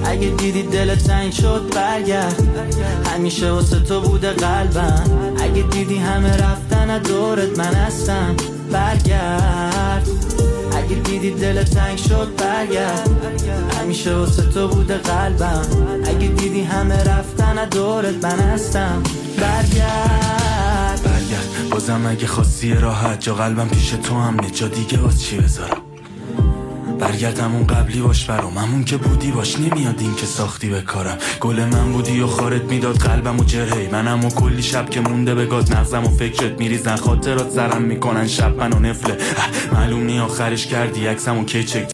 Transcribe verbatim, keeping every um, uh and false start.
اگه دیدی دل تنگ شد برگرد، همیشه واسه تو بوده قلبم. اگه دیدی همه رفتن دورت من هستم برگرد، اگه دیدی دل تنگ شد برگرد، همیشه واسه تو بوده قلبم. اگه دیدی همه رفتن دورت من هستم برگرد. برگرد بازم اگه خواستی راحت، جا قلبم پیش تو هم نه، جا دیگه باز چی بذارم. برگرد همون قبلی باش برام، همون که بودی باش، نمیاد این که ساختی به کارم. گل من بودی و خارت میداد قلبم و جرهی منم و کلی شب که مونده بگاد مغزم و فکرت میریزن، خاطرات زرم میکنن شب منو نفله. معلوم نی آخرش کردی عکسم و کی چک